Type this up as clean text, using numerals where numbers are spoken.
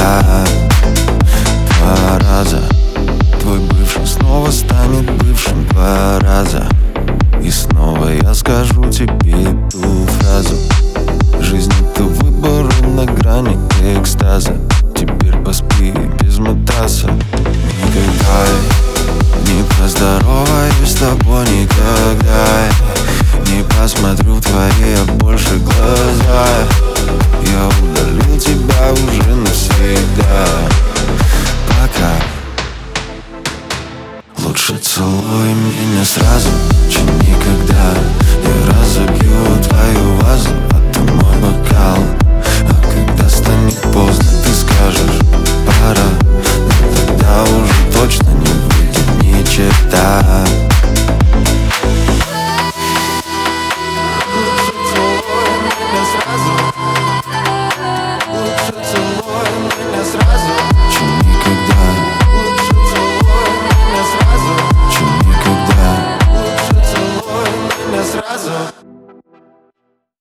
Два раза. Твой бывший снова станет бывшим два раза. И снова я скажу тебе эту фразу: жизнь — это выбор на грани экстаза. Теперь поспи без матраса. Никогда не поздороваюсь с тобой, никогда не посмотрю в твои больше глаза. Я удалил тебя уже навсегда. Пока. Лучше целуй меня сразу.